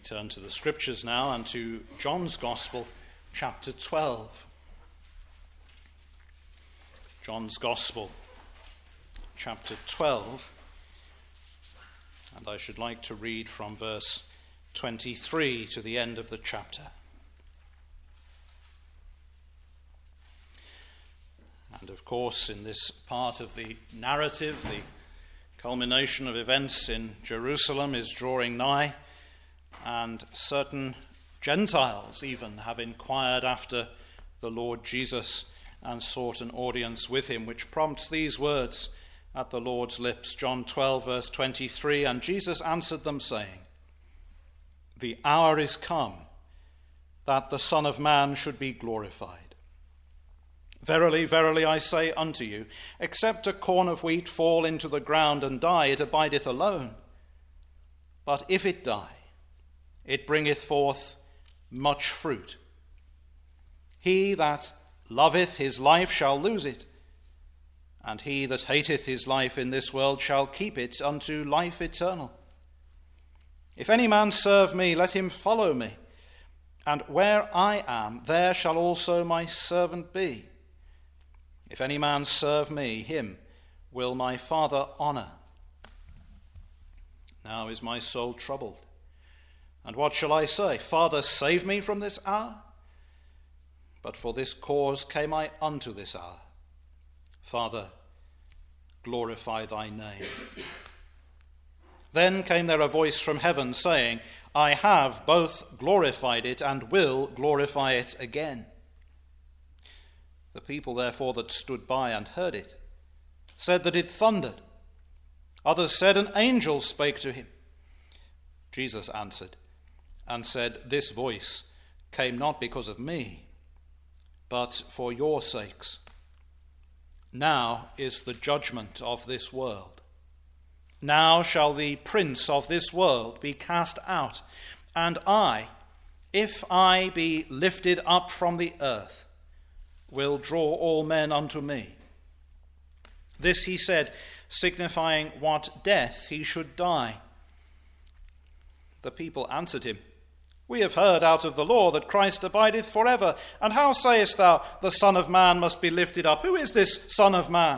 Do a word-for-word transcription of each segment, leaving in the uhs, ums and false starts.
turn to the Scriptures now and to John's Gospel, chapter twelve. John's Gospel, chapter twelve, and I should like to read from verse twenty-three to the end of the chapter. And of course, in this part of the narrative, the culmination of events in Jerusalem is drawing nigh, and certain Gentiles even have inquired after the Lord Jesus and sought an audience with him, which prompts these words at the Lord's lips. John twelve, verse twenty-three, "And Jesus answered them, saying, The hour is come that the Son of Man should be glorified. Verily, verily, I say unto you, except a corn of wheat fall into the ground and die, it abideth alone. But if it die, it bringeth forth much fruit. He that loveth his life shall lose it, and he that hateth his life in this world shall keep it unto life eternal. If any man serve me, let him follow me, and where I am, there shall also my servant be. If any man serve me, him will my Father honour. Now is my soul troubled. And what shall I say? Father, save me from this hour? But for this cause came I unto this hour. Father, glorify thy name." Then came there a voice from heaven, saying, I have both glorified it and will glorify it again. The people therefore that stood by and heard it said that it thundered. Others said, An angel spake to him. Jesus answered and said, This voice came not because of me, but for your sakes. Now is the judgment of this world. Now shall the prince of this world be cast out. And I, if I be lifted up from the earth, will draw all men unto me. This he said, signifying what death he should die. The people answered him, We have heard out of the law that Christ abideth forever. And how sayest thou, the Son of Man must be lifted up? Who is this Son of Man?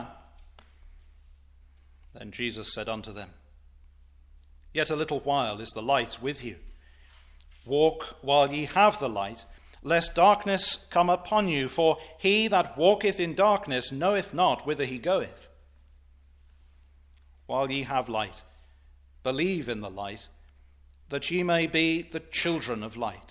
Then Jesus said unto them, Yet a little while is the light with you. Walk while ye have the light, lest darkness come upon you. For he that walketh in darkness knoweth not whither he goeth. While ye have light, believe in the light, that ye may be the children of light.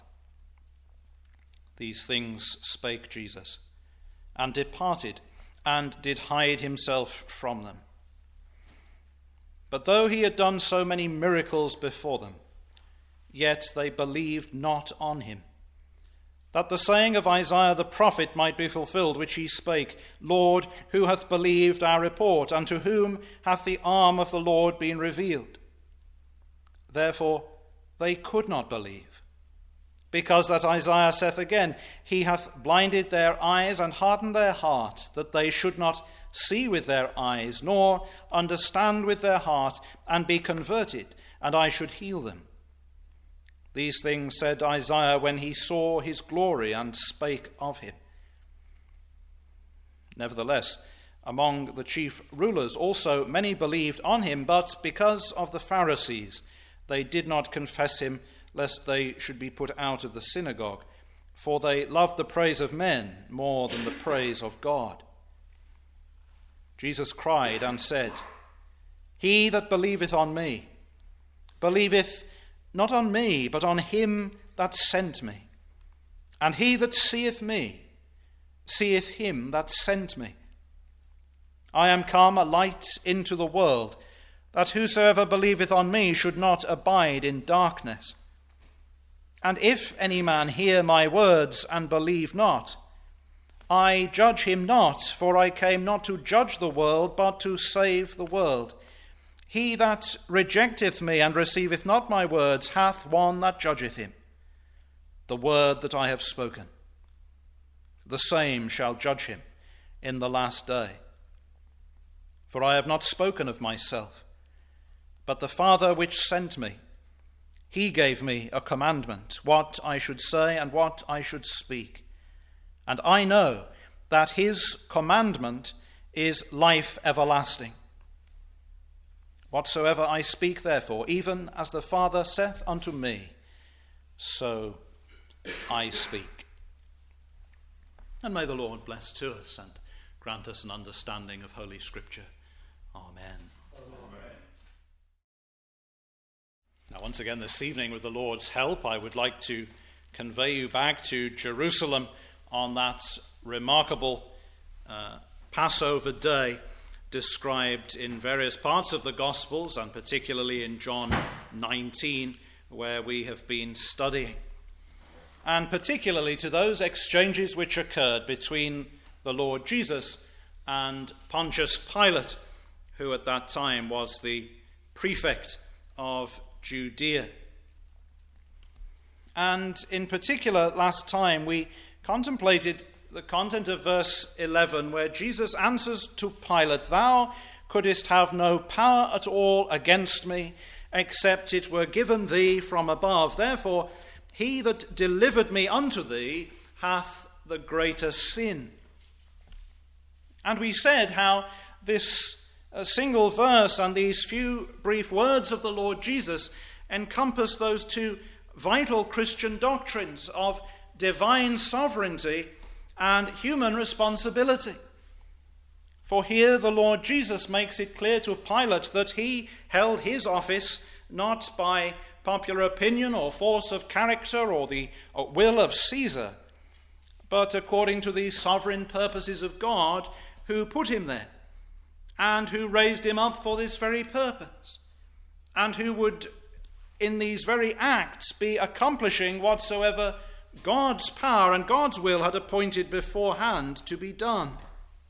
These things spake Jesus, and departed, and did hide himself from them. But though he had done so many miracles before them, yet they believed not on him, that the saying of Isaiah the prophet might be fulfilled, which he spake, Lord, who hath believed our report? Unto whom hath the arm of the Lord been revealed? Therefore they could not believe, because that Isaiah saith again, He hath blinded their eyes and hardened their heart, that they should not see with their eyes, nor understand with their heart, and be converted, and I should heal them. These things said Isaiah when he saw his glory and spake of him. Nevertheless, among the chief rulers also many believed on him, but because of the Pharisees they did not confess him, lest they should be put out of the synagogue, for they loved the praise of men more than the praise of God. Jesus cried and said, He that believeth on me, believeth not on me, but on him that sent me. And he that seeth me, seeth him that sent me. I am come a light into the world, that whosoever believeth on me should not abide in darkness. And if any man hear my words and believe not, I judge him not, for I came not to judge the world, but to save the world. He that rejecteth me and receiveth not my words hath one that judgeth him. The word that I have spoken, the same shall judge him in the last day. For I have not spoken of myself, but the Father which sent me, He gave me a commandment, what I should say and what I should speak. And I know that his commandment is life everlasting. Whatsoever I speak, therefore, even as the Father saith unto me, so I speak. And may the Lord bless to us and grant us an understanding of Holy Scripture. Amen. Amen. Now, once again this evening, with the Lord's help, I would like to convey you back to Jerusalem on that remarkable uh, Passover day described in various parts of the Gospels, and particularly in John nineteen, where we have been studying. And particularly to those exchanges which occurred between the Lord Jesus and Pontius Pilate, who at that time was the prefect of Judea. And in particular, last time we contemplated the content of verse eleven, where Jesus answers to Pilate, "Thou couldst have no power at all against me, except it were given thee from above. Therefore, he that delivered me unto thee hath the greater sin." And we said how this a single verse and these few brief words of the Lord Jesus encompass those two vital Christian doctrines of divine sovereignty and human responsibility. For here the Lord Jesus makes it clear to Pilate that he held his office not by popular opinion or force of character or the will of Caesar, but according to the sovereign purposes of God, who put him there and who raised him up for this very purpose, and who would in these very acts be accomplishing whatsoever God's power and God's will had appointed beforehand to be done.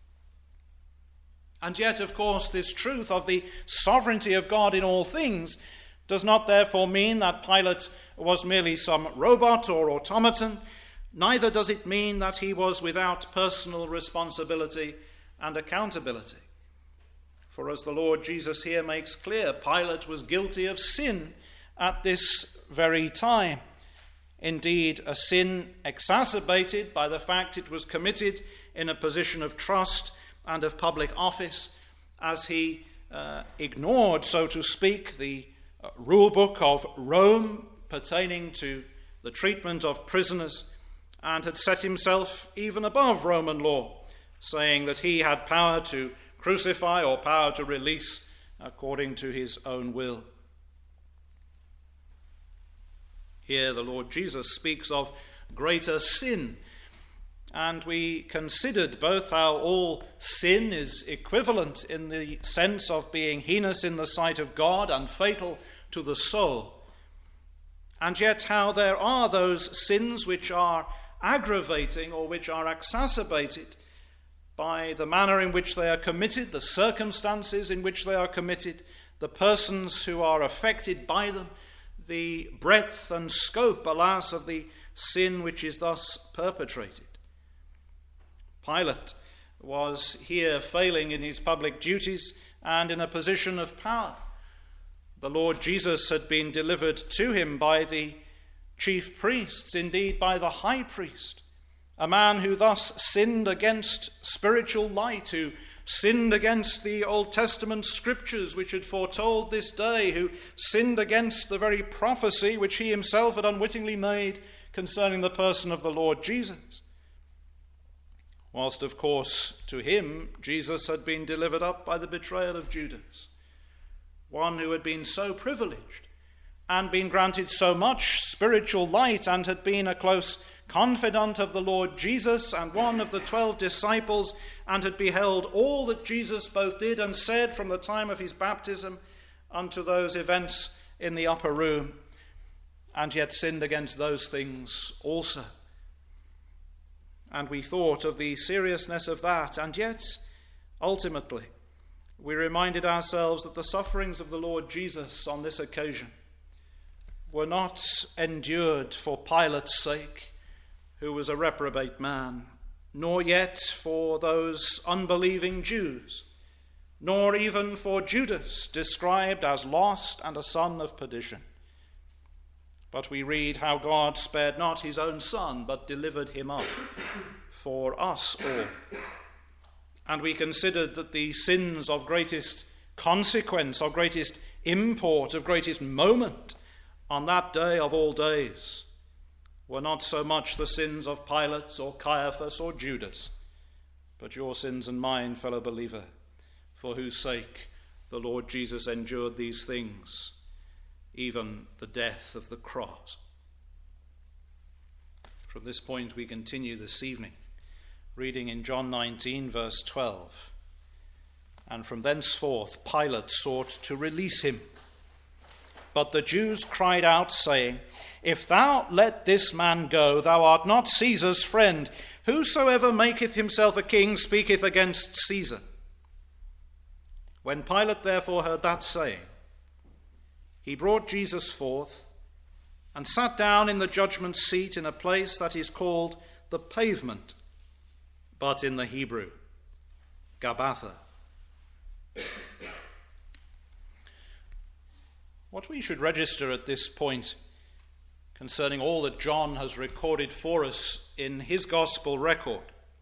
And yet, of course, this truth of the sovereignty of God in all things does not therefore mean that Pilate was merely some robot or automaton. Neither does it mean that he was without personal responsibility and accountability. For as the Lord Jesus here makes clear, Pilate was guilty of sin at this very time. Indeed, a sin exacerbated by the fact it was committed in a position of trust and of public office, as he uh, ignored, so to speak, the uh, rule book of Rome pertaining to the treatment of prisoners, and had set himself even above Roman law, saying that he had power to crucify or power to release according to his own will. Here the Lord Jesus speaks of greater sin, and we considered both how all sin is equivalent in the sense of being heinous in the sight of God and fatal to the soul, and yet how there are those sins which are aggravating or which are exacerbated by the manner in which they are committed, the circumstances in which they are committed, the persons who are affected by them, the breadth and scope, alas, of the sin which is thus perpetrated. Pilate was here failing in his public duties and in a position of power. The Lord Jesus had been delivered to him by the chief priests, indeed by the high priest, a man who thus sinned against spiritual light, who sinned against the Old Testament scriptures which had foretold this day, who sinned against the very prophecy which he himself had unwittingly made concerning the person of the Lord Jesus. Whilst, of course, to him, Jesus had been delivered up by the betrayal of Judas, one who had been so privileged and been granted so much spiritual light and had been a close confidant of the Lord Jesus and one of the twelve disciples, and had beheld all that Jesus both did and said from the time of his baptism unto those events in the upper room, and yet sinned against those things also. And we thought of the seriousness of that, and yet, ultimately, we reminded ourselves that the sufferings of the Lord Jesus on this occasion were not endured for Pilate's sake, who was a reprobate man, nor yet for those unbelieving Jews, nor even for Judas, described as lost and a son of perdition. But we read how God spared not his own Son, but delivered him up for us all. And we considered that the sins of greatest consequence, of greatest import, of greatest moment on that day of all days were not so much the sins of Pilate or Caiaphas or Judas, but your sins and mine, fellow believer, for whose sake the Lord Jesus endured these things, even the death of the cross. From this point we continue this evening, reading in John nineteen, verse twelve. And from thenceforth Pilate sought to release him. But the Jews cried out, saying, If thou let this man go, thou art not Caesar's friend. Whosoever maketh himself a king speaketh against Caesar. When Pilate therefore heard that saying, he brought Jesus forth and sat down in the judgment seat in a place that is called the Pavement, but in the Hebrew, Gabbatha. What we should register at this point concerning all that John has recorded for us in his gospel record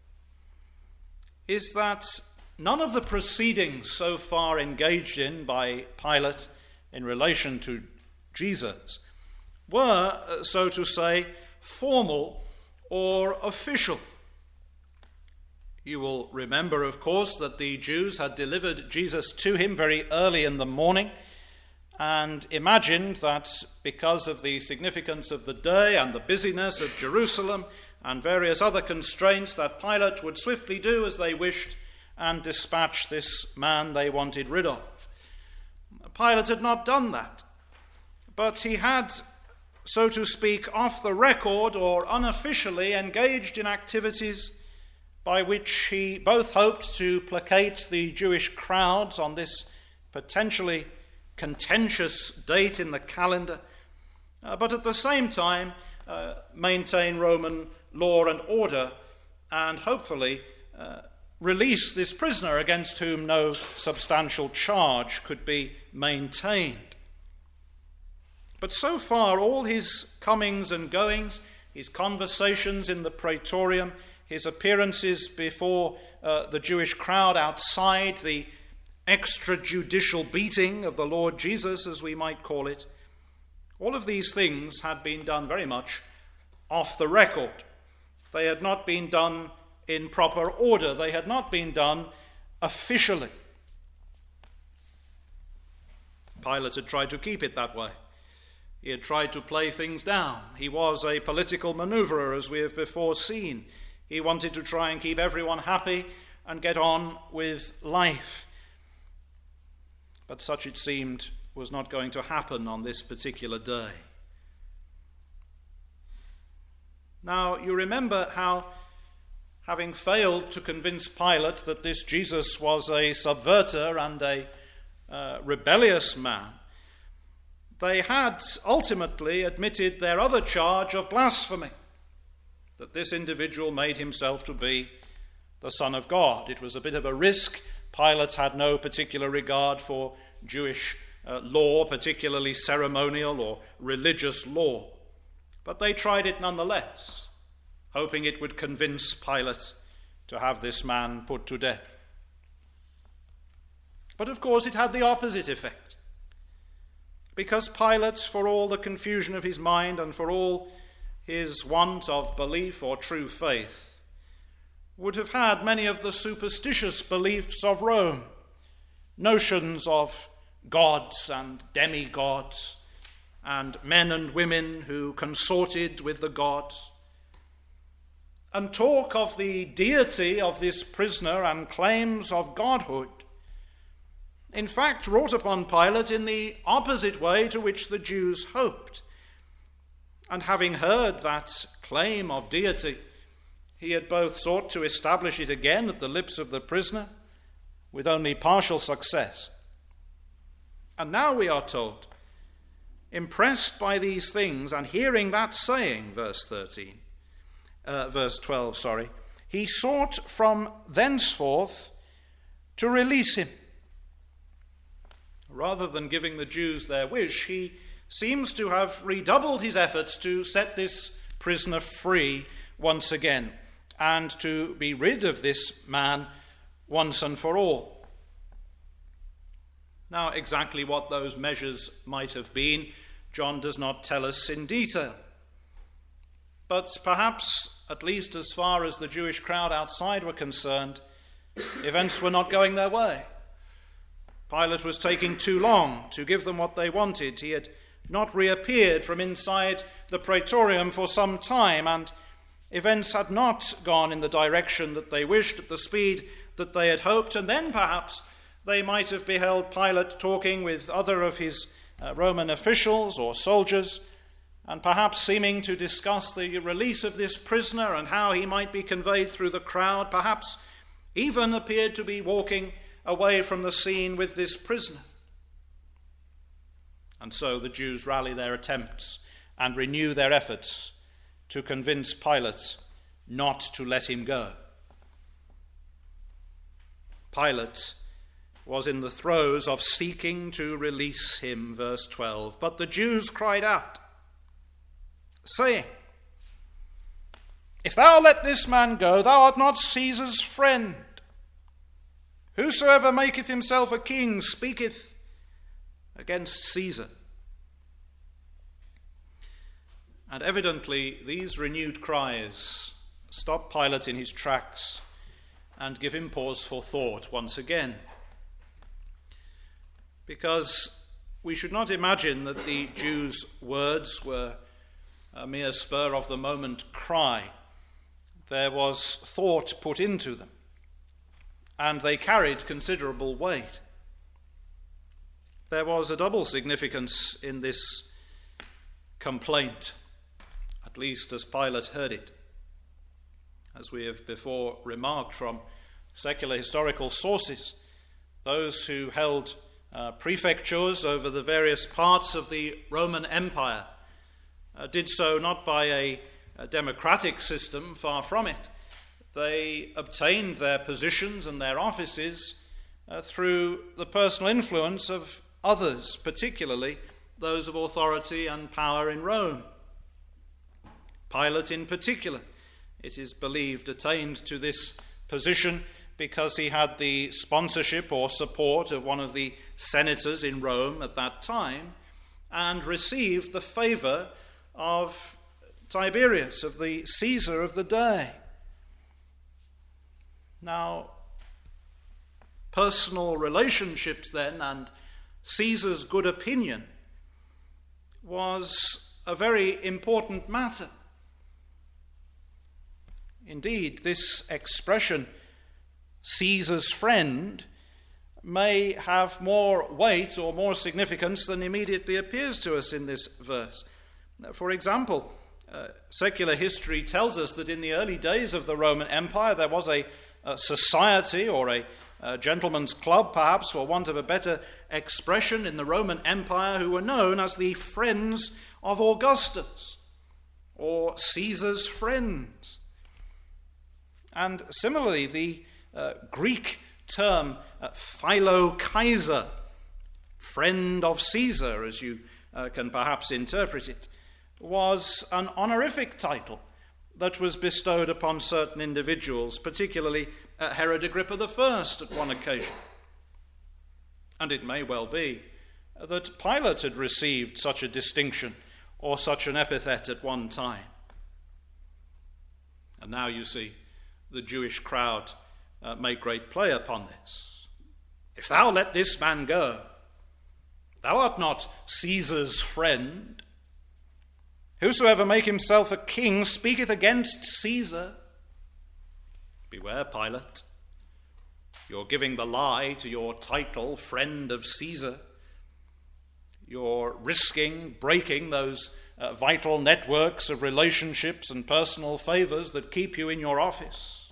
is that none of the proceedings so far engaged in by Pilate in relation to Jesus were, so to say, formal or official. You will remember, of course, that the Jews had delivered Jesus to him very early in the morning and imagined that because of the significance of the day and the busyness of Jerusalem and various other constraints that Pilate would swiftly do as they wished and dispatch this man they wanted rid of. Pilate had not done that, but he had, so to speak, off the record or unofficially engaged in activities by which he both hoped to placate the Jewish crowds on this potentially contentious date in the calendar, uh, but at the same time uh, maintain Roman law and order and hopefully uh, release this prisoner against whom no substantial charge could be maintained. But so far, all his comings and goings, his conversations in the praetorium, his appearances before uh, the Jewish crowd outside, the extrajudicial beating of the Lord Jesus, as we might call it, all of these things had been done very much off the record. They had not been done in proper order. They had not been done officially. Pilate had tried to keep it that way. He had tried to play things down. He was a political maneuverer, as we have before seen. He wanted to try and keep everyone happy and get on with life. But such, it seemed, was not going to happen on this particular day. Now, you remember how, having failed to convince Pilate that this Jesus was a subverter and a uh, rebellious man, they had ultimately admitted their other charge of blasphemy, that this individual made himself to be the Son of God. It was a bit of a risk. Pilate had no particular regard for Jewish uh, law, particularly ceremonial or religious law. But they tried it nonetheless, hoping it would convince Pilate to have this man put to death. But of course it had the opposite effect, because Pilate, for all the confusion of his mind and for all his want of belief or true faith, would have had many of the superstitious beliefs of Rome, notions of gods and demigods and men and women who consorted with the gods, and talk of the deity of this prisoner and claims of godhood, in fact wrought upon Pilate in the opposite way to which the Jews hoped. And having heard that claim of deity, he had both sought to establish it again at the lips of the prisoner, with only partial success. And now we are told, impressed by these things and hearing that saying, verse thirteen, uh, verse twelve, sorry, he sought from thenceforth to release him. Rather than giving the Jews their wish, he seems to have redoubled his efforts to set this prisoner free once again and to be rid of this man once and for all. Now, exactly what those measures might have been, John does not tell us in detail. But perhaps, at least as far as the Jewish crowd outside were concerned, events were not going their way. Pilate was taking too long to give them what they wanted. He had not reappeared from inside the praetorium for some time, and events had not gone in the direction that they wished, at the speed that they had hoped. And then perhaps they might have beheld Pilate talking with other of his uh, Roman officials or soldiers, and perhaps seeming to discuss the release of this prisoner and how he might be conveyed through the crowd, perhaps even appeared to be walking away from the scene with this prisoner. And so the Jews rally their attempts and renew their efforts to convince Pilate not to let him go. Pilate was in the throes of seeking to release him, verse twelve. But the Jews cried out, saying, "If thou let this man go, thou art not Caesar's friend. Whosoever maketh himself a king speaketh against Caesar." And evidently these renewed cries stop Pilate in his tracks and give him pause for thought once again. Because we should not imagine that the Jews' words were a mere spur-of-the-moment cry. There was thought put into them, and they carried considerable weight. There was a double significance in this complaint, at least as Pilate heard it. As we have before remarked from secular historical sources, those who held uh, prefectures over the various parts of the Roman Empire uh, did so not by a, a democratic system, far from it. They obtained their positions and their offices uh, through the personal influence of others, particularly those of authority and power in Rome. Pilate in particular, it is believed, attained to this position because he had the sponsorship or support of one of the senators in Rome at that time and received the favor of Tiberius, of the Caesar of the day. Now, personal relationships then and Caesar's good opinion was a very important matter. Indeed, this expression, Caesar's friend, may have more weight or more significance than immediately appears to us in this verse. For example, uh, secular history tells us that in the early days of the Roman Empire there was a, a society or a, a gentleman's club, perhaps, for want of a better expression, in the Roman Empire, who were known as the Friends of Augustus, or Caesar's friends. And similarly, the uh, Greek term uh, Philo-Kaiser, friend of Caesar, as you uh, can perhaps interpret it, was an honorific title that was bestowed upon certain individuals, particularly uh, Herod Agrippa the First at one occasion. And it may well be that Pilate had received such a distinction or such an epithet at one time. And now you see the Jewish crowd uh, make great play upon this. If thou let this man go, thou art not Caesar's friend. Whosoever make himself a king speaketh against Caesar. Beware, Pilate. You're giving the lie to your title, friend of Caesar. You're risking breaking those uh, vital networks of relationships and personal favors that keep you in your office.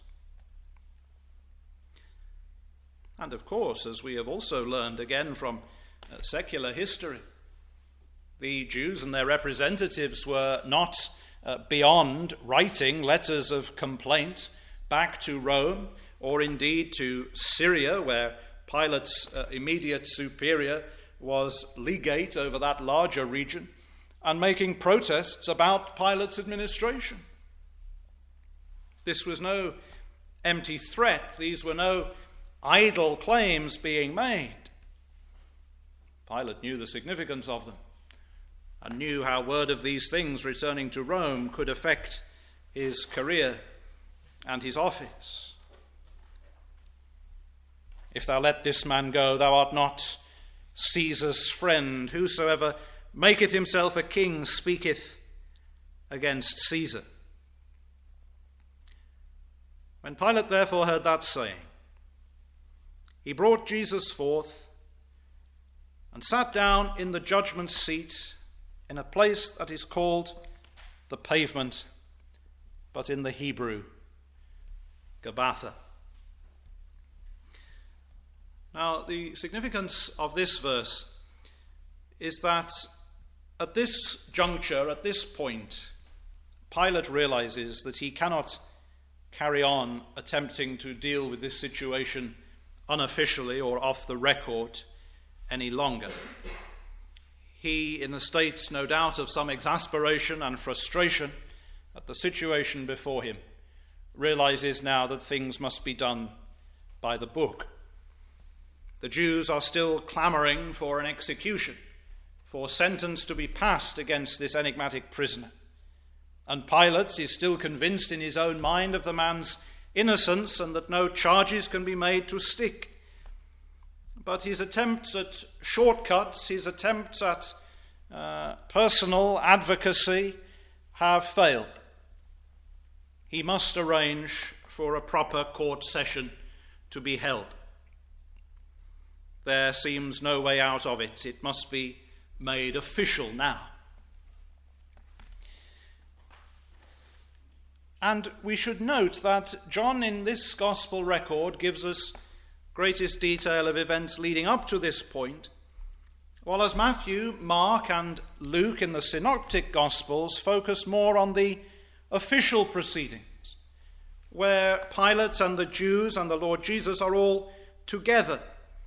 And of course, as we have also learned again from uh, secular history, the Jews and their representatives were not uh, beyond writing letters of complaint back to Rome, or indeed to Syria, where Pilate's uh, immediate superior was legate over that larger region and making protests about Pilate's administration. This was no empty threat. These were no idle claims being made. Pilate knew the significance of them and knew how word of these things returning to Rome could affect his career and his office. If thou let this man go, thou art not Caesar's friend. Whosoever maketh himself a king speaketh against Caesar. When Pilate therefore heard that saying, he brought Jesus forth and sat down in the judgment seat in a place that is called the Pavement, but in the Hebrew, Gabbatha. Now, the significance of this verse is that at this juncture, at this point, Pilate realizes that he cannot carry on attempting to deal with this situation unofficially or off the record any longer. He, in a state, no doubt, of some exasperation and frustration at the situation before him, realizes now that things must be done by the book. The Jews are still clamoring for an execution, for sentence to be passed against this enigmatic prisoner. And Pilate is still convinced in his own mind of the man's innocence and that no charges can be made to stick. But his attempts at shortcuts, his attempts at uh, personal advocacy have failed. He must arrange for a proper court session to be held. There seems no way out of it. It must be made official now. And we should note that John in this gospel record gives us greatest detail of events leading up to this point, while as Matthew, Mark, and Luke in the synoptic gospels focus more on the official proceedings, where Pilate and the Jews and the Lord Jesus are all together.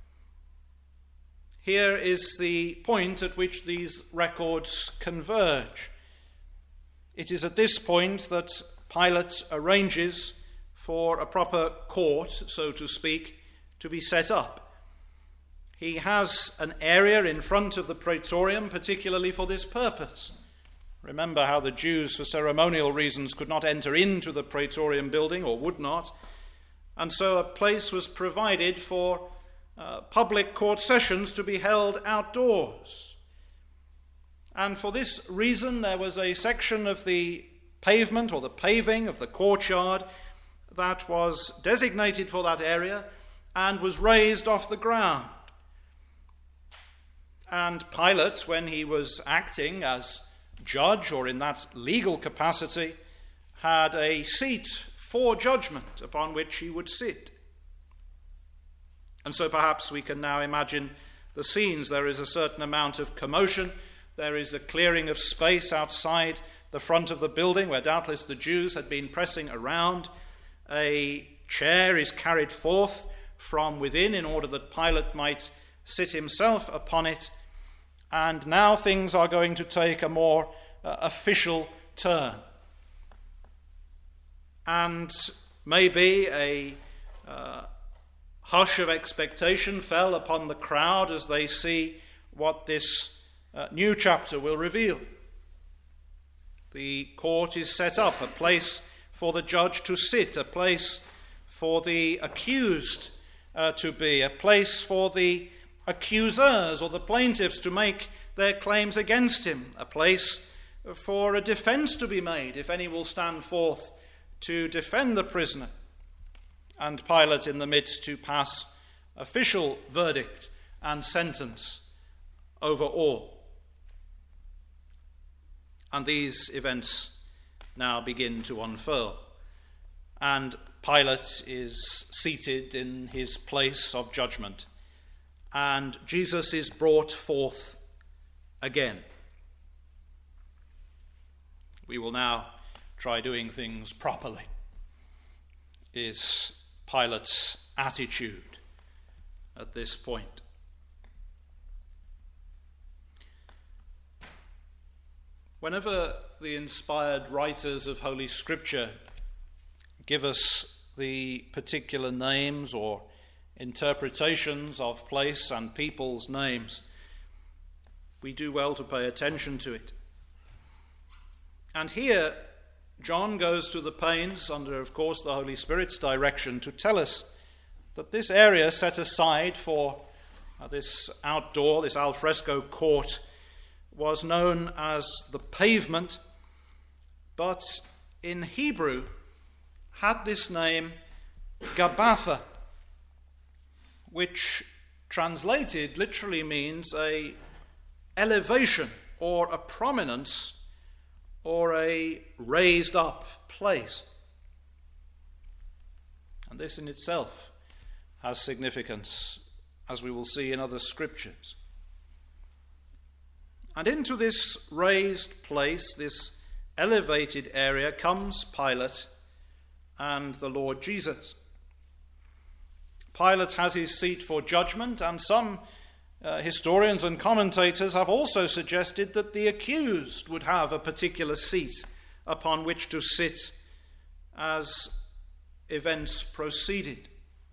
Here is the point at which these records converge. It is at this point that Pilate arranges for a proper court, so to speak, to be set up. He has an area in front of the praetorium particularly for this purpose. Remember how the Jews, for ceremonial reasons, could not enter into the praetorium building, or would not, and so a place was provided for uh, public court sessions to be held outdoors. And for this reason, there was a section of the pavement or the paving of the courtyard that was designated for that area and was raised off the ground. And Pilate, when he was acting as judge or in that legal capacity, had a seat for judgment upon which he would sit. And so perhaps we can now imagine the scenes. There is a certain amount of commotion. There is a clearing of space outside the front of the building where doubtless the Jews had been pressing around. A chair is carried forth from within in order that Pilate might sit himself upon it. And now things are going to take a more uh, official turn. And maybe a uh, hush of expectation fell upon the crowd as they see what this uh, new chapter will reveal. The court is set up, a place for the judge to sit, a place for the accused uh, to be, a place for the accusers or the plaintiffs to make their claims against him, a place for a defense to be made if any will stand forth to defend the prisoner, and Pilate in the midst to pass official verdict and sentence over all. And these events now begin to unfurl, and Pilate is seated in his place of judgment, and Jesus is brought forth again. We will now try doing things properly, is Pilate's attitude at this point. Whenever the inspired writers of Holy Scripture give us the particular names or interpretations of place and people's names, we do well to pay attention to it. And here, John goes to the pains, under, of course, the Holy Spirit's direction, to tell us that this area set aside for uh, this outdoor, this alfresco court, was known as the pavement, but in Hebrew had this name Gabbatha, which translated literally means a elevation or a prominence or a raised up place. And this in itself has significance, as we will see in other scriptures. And into this raised place, this elevated area, comes Pilate and the Lord Jesus. Pilate has his seat for judgment, and some uh, historians and commentators have also suggested that the accused would have a particular seat upon which to sit as events proceeded.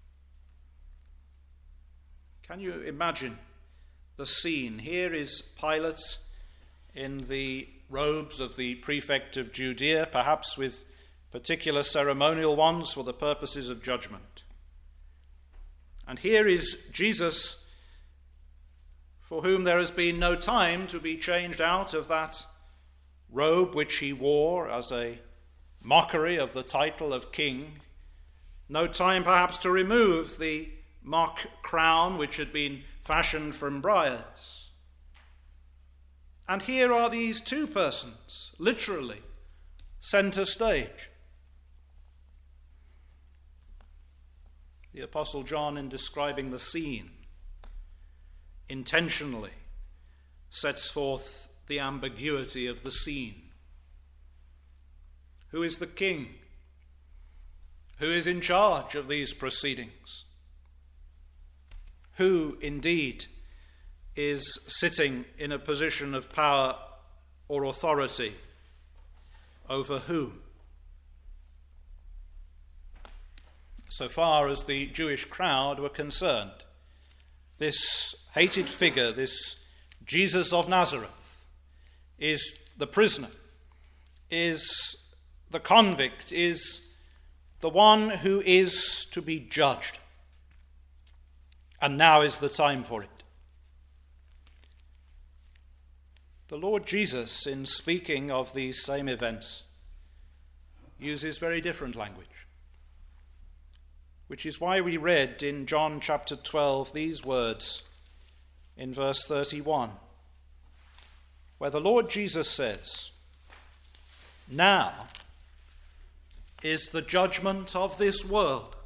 Can you imagine the scene? Here is Pilate in the robes of the prefect of Judea, perhaps with particular ceremonial ones for the purposes of judgment. And here is Jesus, for whom there has been no time to be changed out of that robe which he wore as a mockery of the title of king. No time perhaps to remove the mock crown which had been fashioned from briars. And here are these two persons, literally, center stage. The Apostle John, in describing the scene, intentionally sets forth the ambiguity of the scene. Who is the king? Who is in charge of these proceedings? Who, indeed, is sitting in a position of power or authority over whom? So far as the Jewish crowd were concerned, this hated figure, this Jesus of Nazareth, is the prisoner, is the convict, is the one who is to be judged. And now is the time for it. The Lord Jesus, in speaking of these same events, uses very different language, which is why we read in John chapter twelve these words in verse thirty-one, where the Lord Jesus says, "Now is the judgment of this world.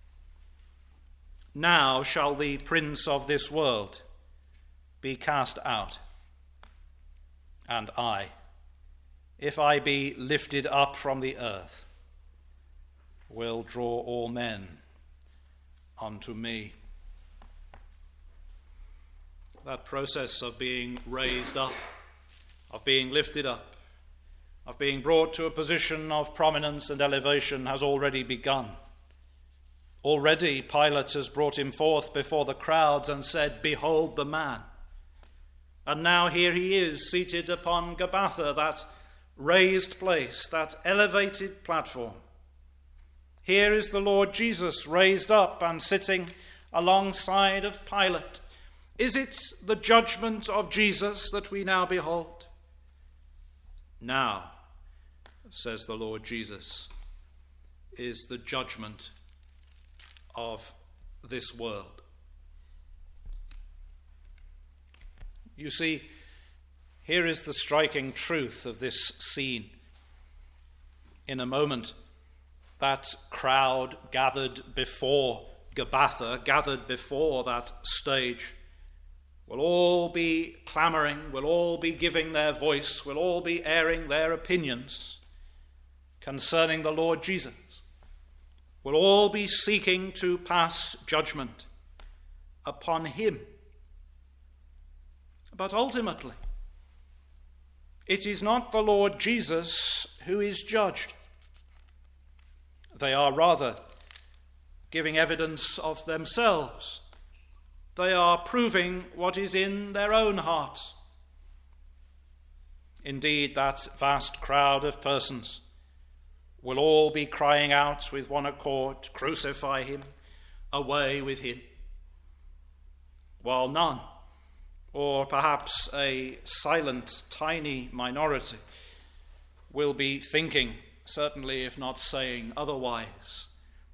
Now shall the prince of this world be cast out. And I, if I be lifted up from the earth, will draw all men unto me." That process of being raised up, of being lifted up, of being brought to a position of prominence and elevation has already begun. Already Pilate has brought him forth before the crowds and said, "Behold the man." And now here he is, seated upon Gabbatha, that raised place, that elevated platform. Here is the Lord Jesus raised up and sitting alongside of Pilate. Is it the judgment of Jesus that we now behold? Now, says the Lord Jesus, is the judgment of this world. You see, here is the striking truth of this scene. In a moment, that crowd gathered before Gabbatha, gathered before that stage, will all be clamoring, will all be giving their voice, will all be airing their opinions concerning the Lord Jesus, will all be seeking to pass judgment upon him. But ultimately, It is not the Lord Jesus who is judged. They are rather giving evidence of themselves. They are proving what is in their own hearts. Indeed, that vast crowd of persons will all be crying out with one accord, "Crucify him, away with him," while none, or perhaps a silent, tiny minority, will be thinking, certainly if not saying otherwise.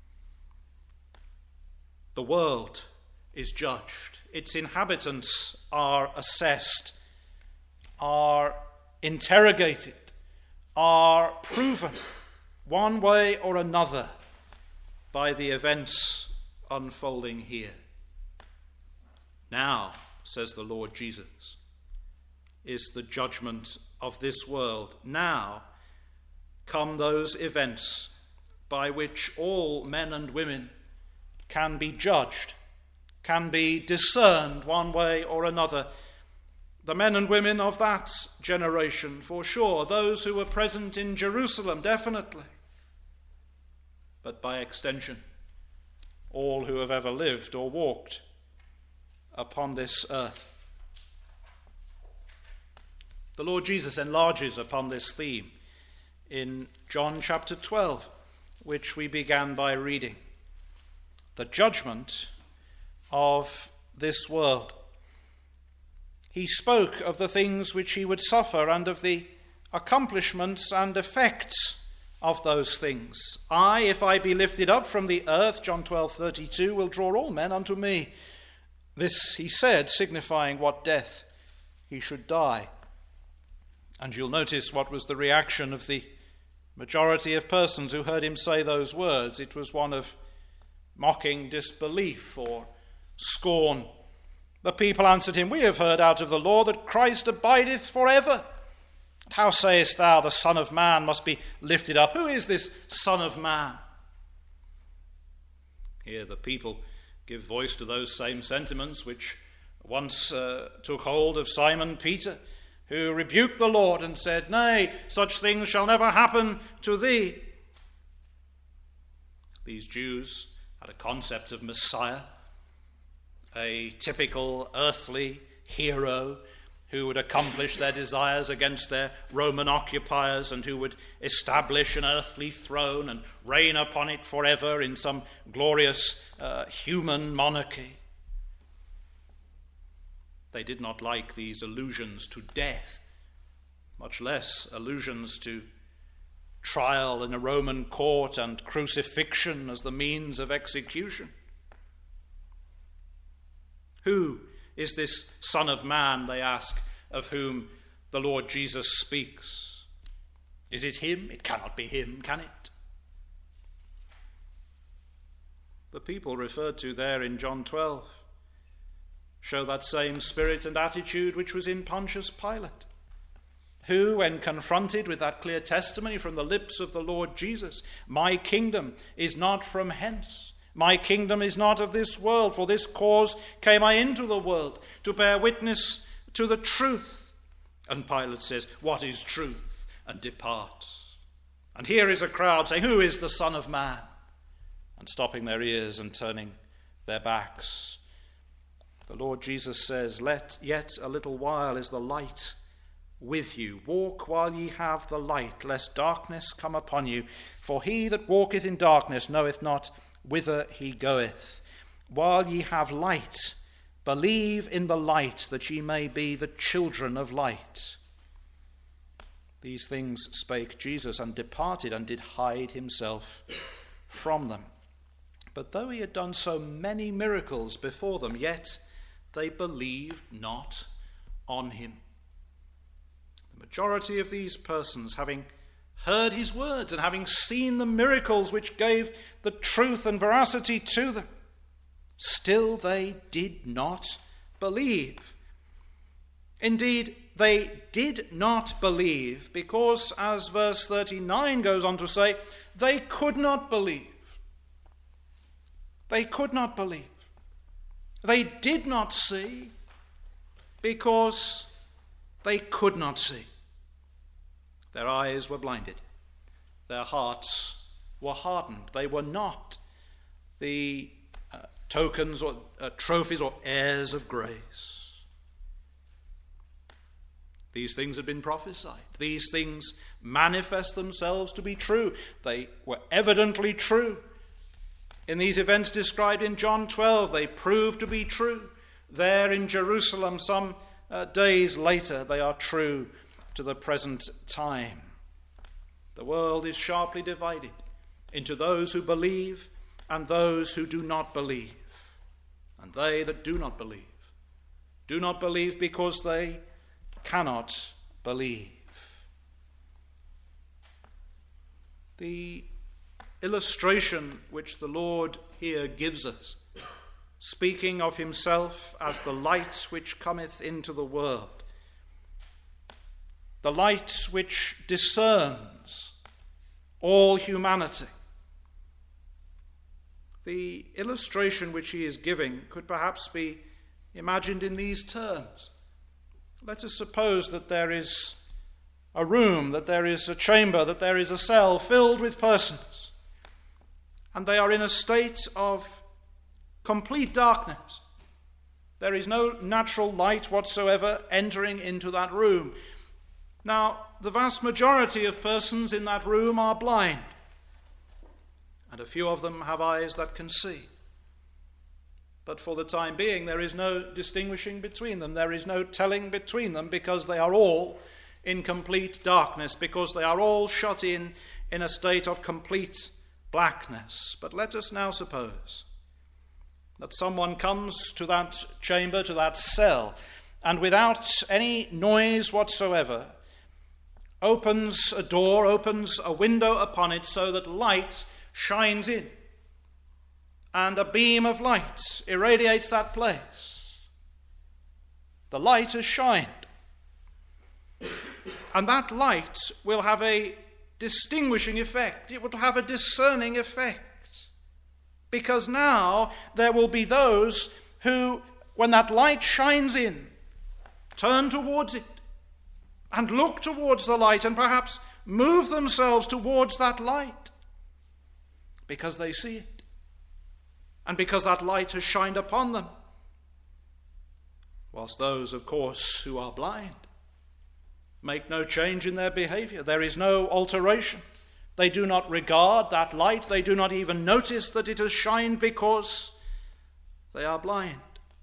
The world is judged. Its inhabitants are assessed, are interrogated, are proven one way or another by the events unfolding here. Now, says the Lord Jesus, is the judgment of this world. Now come those events by which all men and women can be judged, can be discerned one way or another. The men and women of that generation, for sure, those who were present in Jerusalem, definitely, but by extension, all who have ever lived or walked upon this earth. The Lord Jesus enlarges upon this theme in John chapter twelve, which we began by reading. The judgment of this world. He spoke of the things which he would suffer and of the accomplishments and effects of those things. I, if I be lifted up from the earth, John twelve thirty-two, will draw all men unto me. This he said, signifying what death he should die. And you'll notice what was the reaction of the majority of persons who heard him say those words. It was one of mocking disbelief or scorn. The people answered him, "We have heard out of the law that Christ abideth forever. How sayest thou, the Son of Man must be lifted up? Who is this Son of Man?" Here the people give voice to those same sentiments which once uh, took hold of Simon Peter, who rebuked the Lord and said, "Nay, such things shall never happen to thee." These Jews had a concept of Messiah, a typical earthly hero who would accomplish their desires against their Roman occupiers and who would establish an earthly throne and reign upon it forever in some glorious uh, human monarchy. They did not like these allusions to death, much less allusions to trial in a Roman court and crucifixion as the means of execution. Who is this Son of Man, they ask, of whom the Lord Jesus speaks? Is it him? It cannot be him, can it? The people referred to there in John twelve show that same spirit and attitude which was in Pontius Pilate, who, when confronted with that clear testimony from the lips of the Lord Jesus, "My kingdom is not from hence, my kingdom is not of this world, for this cause came I into the world, to bear witness to the truth." And Pilate says, "What is truth?" and departs. And here is a crowd saying, "Who is the Son of Man?" and stopping their ears and turning their backs. The Lord Jesus says, "Let yet a little while is the light with you. Walk while ye have the light, lest darkness come upon you. For he that walketh in darkness knoweth not whither he goeth. While ye have light, believe in the light, that ye may be the children of light." These things spake Jesus, and departed, and did hide himself from them. But though he had done so many miracles before them, yet they believed not on him. The majority of these persons, having heard his words and having seen the miracles which gave the truth and veracity to them, still they did not believe. Indeed, they did not believe because, as verse thirty-nine goes on to say, they could not believe. They could not believe. They did not see because they could not see. Their eyes were blinded. Their hearts were hardened. They were not the uh, tokens or uh, trophies or heirs of grace. These things had been prophesied. These things manifest themselves to be true. They were evidently true. In these events described in John twelve, they proved to be true. There in Jerusalem, some uh, days later, they are true to the present time. The world is sharply divided into those who believe and those who do not believe. And they that do not believe, do not believe because they cannot believe. The illustration which the Lord here gives us, speaking of himself as the light which cometh into the world, the light which discerns all humanity. The illustration which he is giving could perhaps be imagined in these terms. Let us suppose that there is a room, that there is a chamber, that there is a cell filled with persons, and they are in a state of complete darkness. There is no natural light whatsoever entering into that room. Now, the vast majority of persons in that room are blind, and a few of them have eyes that can see. But for the time being, there is no distinguishing between them. There is no telling between them, because they are all in complete darkness, because they are all shut in in a state of complete blackness. But let us now suppose that someone comes to that chamber, to that cell, and without any noise whatsoever, opens a door, opens a window upon it so that light shines in. And a beam of light irradiates that place. The light has shined. And that light will have a distinguishing effect. It will have a discerning effect. Because now there will be those who, when that light shines in, turn towards it and look towards the light and perhaps move themselves towards that light because they see it. And because that light has shined upon them. Whilst those, of course, who are blind make no change in their behavior. There is no alteration. They do not regard that light. They do not even notice that it has shined because they are blind.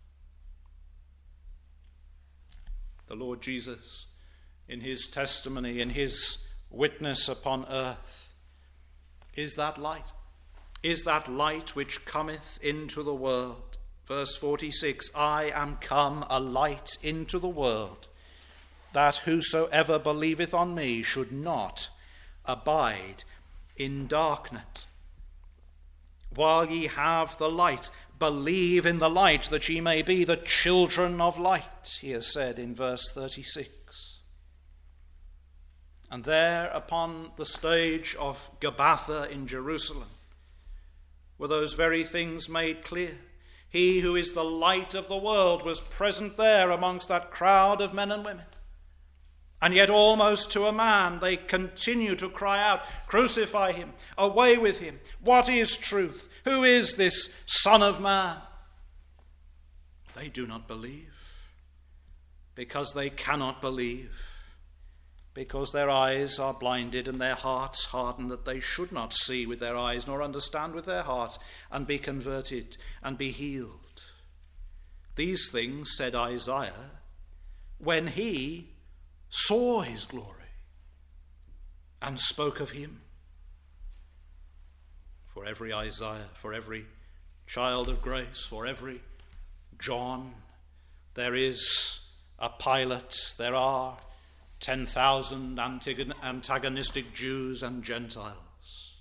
The Lord Jesus, in his testimony, in his witness upon earth, is that light. Is that light which cometh into the world. Verse forty-six, I am come a light into the world, that whosoever believeth on me should not abide in darkness. While ye have the light, believe in the light, that ye may be the children of light, he has said in verse thirty-six. And there upon the stage of Gabbatha in Jerusalem were those very things made clear. He who is the light of the world was present there amongst that crowd of men and women. And yet almost to a man they continue to cry out, crucify him, away with him. What is truth? Who is this Son of Man? They do not believe, because they cannot believe, because their eyes are blinded and their hearts hardened, that they should not see with their eyes nor understand with their heart and be converted and be healed. These things said Isaiah when he saw his glory and spoke of him. For every Isaiah, for every child of grace, for every John, there is a Pilate, there are ten thousand antagonistic Jews and Gentiles.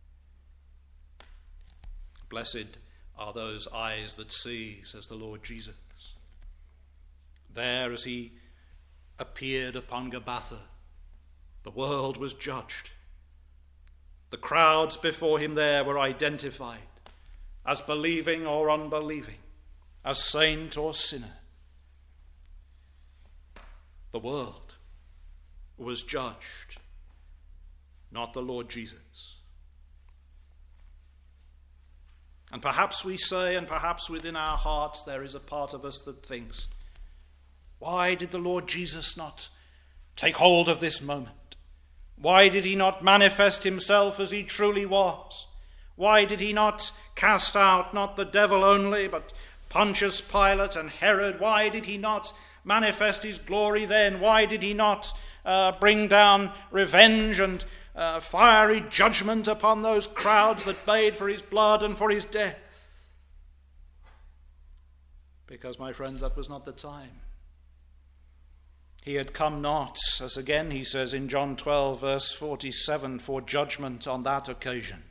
Blessed are those eyes that see, says the Lord Jesus. There, as he appeared upon Gabbatha, the world was judged. The crowds before him there were identified as believing or unbelieving, as saint or sinner. The world was judged not the Lord Jesus. And perhaps we say, and perhaps within our hearts there is a part of us that thinks, why did the Lord Jesus not take hold of this moment? Why did he not manifest himself as he truly was? Why did he not cast out not the devil only, but Pontius Pilate and Herod? Why did he not manifest his glory then? Why did he not uh, bring down revenge and uh, fiery judgment upon those crowds that bayed for his blood and for his death? Because, my friends, that was not the time. He had come not, as again he says in John twelve, verse forty-seven, for judgment on that occasion.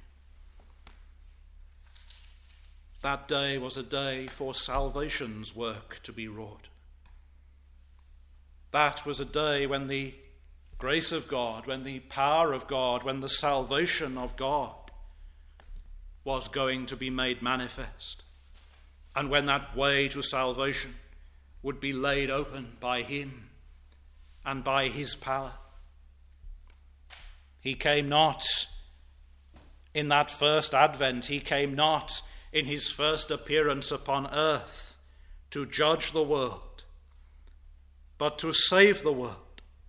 That day was a day for salvation's work to be wrought. That was a day when the grace of God, when the power of God, when the salvation of God was going to be made manifest. And when that way to salvation would be laid open by him and by his power. He came not in that first advent, he came not in his first appearance upon earth to judge the world, but to save the world.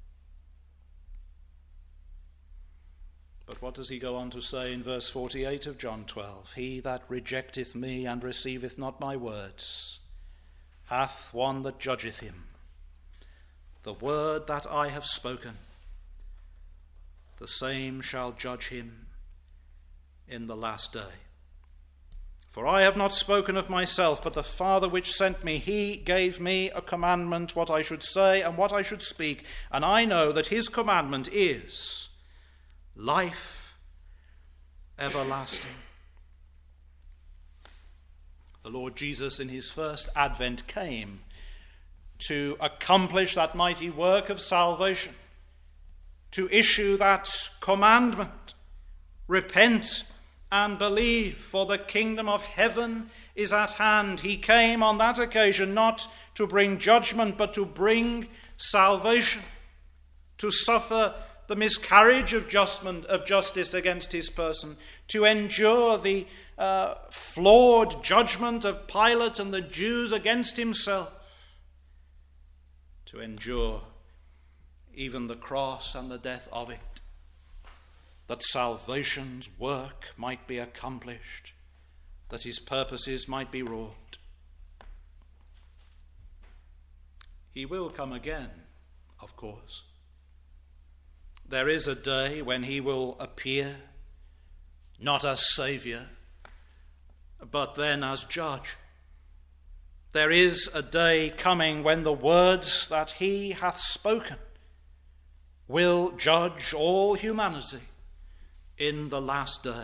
But what does he go on to say in verse forty-eight of John twelve? He that rejecteth me and receiveth not my words hath one that judgeth him. The word that I have spoken, the same shall judge him in the last day. For I have not spoken of myself, but the Father which sent me, he gave me a commandment what I should say and what I should speak. And I know that his commandment is life everlasting. The Lord Jesus in his first advent came to accomplish that mighty work of salvation, to issue that commandment, repent and believe, for the kingdom of heaven is at hand. He came on that occasion not to bring judgment, but to bring salvation, to suffer the miscarriage of justment, of justice against his person, to endure the uh, flawed judgment of Pilate and the Jews against himself, to endure even the cross and the death of it, that salvation's work might be accomplished, that his purposes might be wrought. He will come again, of course. There is a day when he will appear, not as Saviour, but then as Judge. There is a day coming when the words that he hath spoken will judge all humanity in the last day.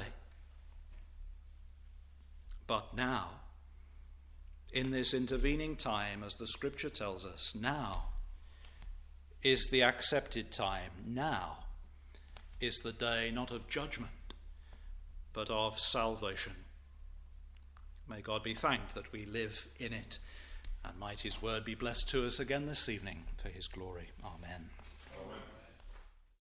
But now, in this intervening time, as the Scripture tells us, now is the accepted time. Now is the day not of judgment, but of salvation. May God be thanked that we live in it, and might his word be blessed to us again this evening for his glory. Amen.